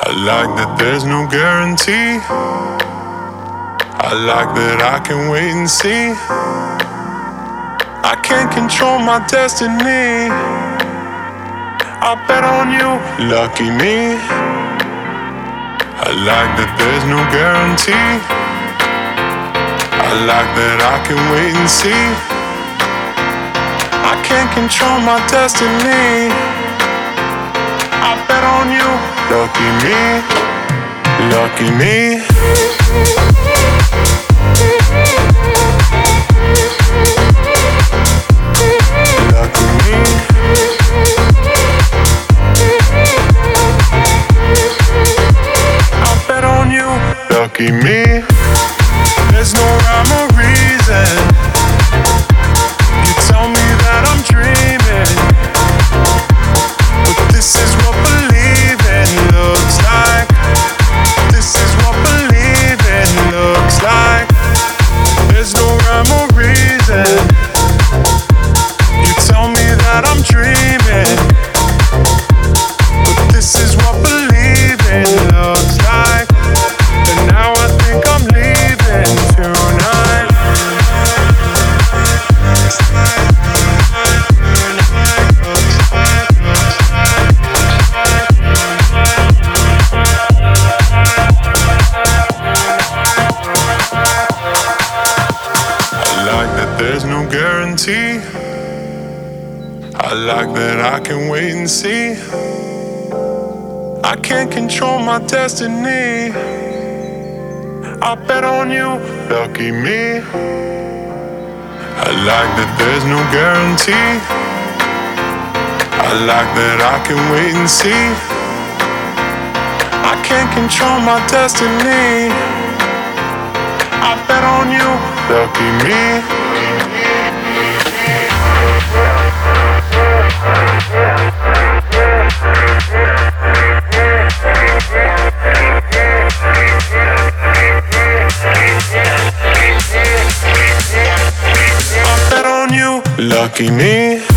I like that there's no guarantee. I like that I can wait and see. I can't control my destiny. I bet on you, lucky me. I like that there's no guarantee. I like that I can wait and see. I can't control my destiny. I bet on you, lucky me, lucky me. Lucky me. I bet on you, lucky me. There's no rhyme or reason. You tell me that I'm dreaming, but this is what believing looks like. This is what believing looks like. There's no rhyme or reason. You tell me that I'm dreaming, but this is what believing looks like. And now I think I'm leaving tonight. I like that there's no guarantee. I like that I can wait and see. I can't control my destiny. I bet on you, lucky me. I like that there's no guarantee. I like that I can wait and see. I can't control my destiny. I bet on you, lucky me. I bet on you, lucky me.